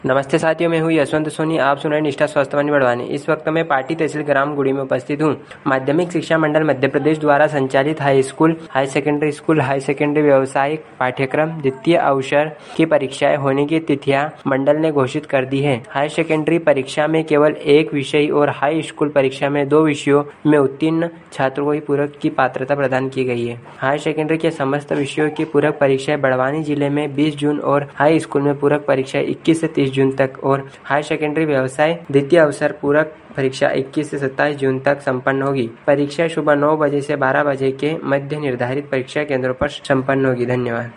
नमस्ते साथियों, मैं हूँ यशवंत सोनी। आप सुन रहे हैं निष्ठा स्वास्थ्यवाणी बड़वानी। इस वक्त मैं पाटी तहसील ग्राम गुड़ी में उपस्थित हूँ। माध्यमिक शिक्षा मंडल मध्य प्रदेश द्वारा संचालित high school, high secondary school, high secondary व्यावसायिक पाठ्यक्रम द्वितीय अवसर की परीक्षाएं होने की तिथियां मंडल ने घोषित कर दी है। हाई सेकेंडरी परीक्षा में केवल एक विषय और हाई स्कूल परीक्षा में 2 विषयों में उत्तीर्ण छात्रों को ही पूरक की पात्रता प्रदान की गई है। हाई सेकेंडरी के समस्त विषयों की पूरक परीक्षाएं बड़वानी जिले में 20 जून और हाई स्कूल में पूरक परीक्षाएं 21 से 30 जून तक और हाई सेकेंडरी व्यवसाय द्वितीय अवसर पूरक परीक्षा 21 से 27 जून तक संपन्न होगी। परीक्षा सुबह 9 बजे से 12 बजे के मध्य निर्धारित परीक्षा केंद्रों पर संपन्न होगी। धन्यवाद।